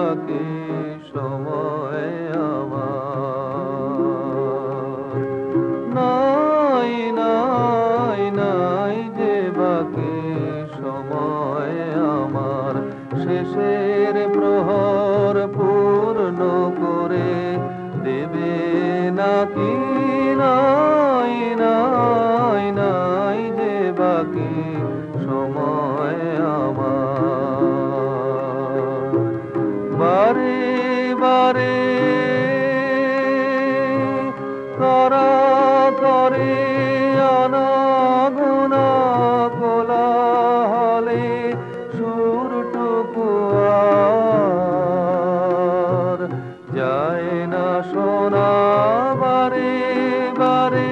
বাকি সময় আমার, নাই নাই নাই যে বাকি সময় আমার, শেষের প্রহর পূর্ণ করে দেবে নাকি, নাই নাই নাই যে বাকি সময় আমার। বারে বারে করা করে আনাগোনা কোলাহলে সুরটুকু আর যায় না শোনা, বারে বারে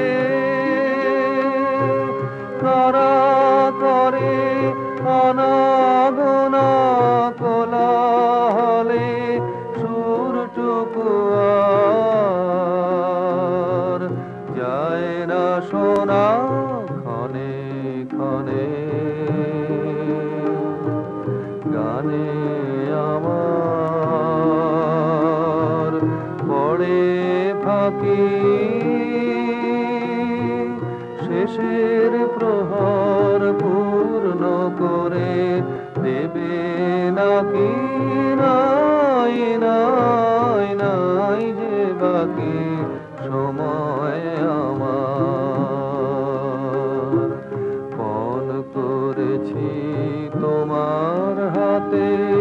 করা করে আনাগোনা কোলাহলে সুরটুকু আর যায় না শোনা, ক্ষণে ক্ষণে গানে আমার পড়ে ফাঁকি, শেষের প্রহর পূর্ণ করে দেবে নাকি, নাই নাই নাই যে বাকি সময় আমার। পণ করেছি তোমার হাতে